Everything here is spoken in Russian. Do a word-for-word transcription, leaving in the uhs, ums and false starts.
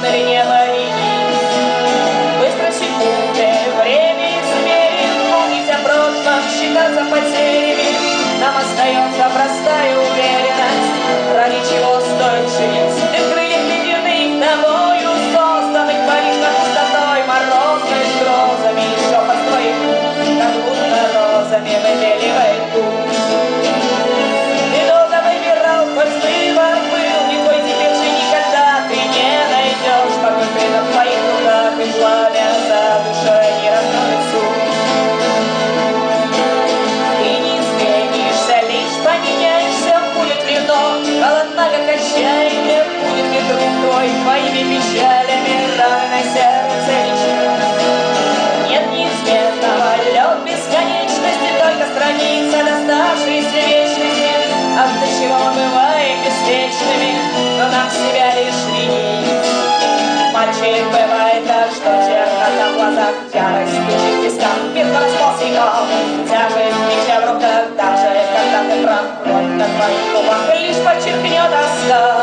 закостенело видеть. Быстро секунды, время измерит, помнить о прошлом, считаться потерями. Нам остается простая уверенность, ради чего стоит жить. Ты в крыльях ледяных, тобою созданных, паришь над пустотой, морозной с грозами. Шепот твоих губ, как будто розами выбеливает путь. Ты долго выбирал, хоть выбор был не твой, теперь же никогда ты не найдешь покой, когда в твоих руках и пламя за душой не раскроет суть. Ты не изменишься, лишь поменяешься, будет ли вновь холодна, как отчаяние, будет ли друг твой твоими печалями равное сердце лишь. Нет неизменного, лед бесконечности, только страница, доставшаяся вечности. А до чего мы бываем беспечными, но нам себя лишь винить. Мальчик, бывает так, что чернота в глазах, ярость стучит в висках, битва распался тяжесть меча в руках, даже когда ты прав, кровь на твоих губах лишь подчеркнет тоска.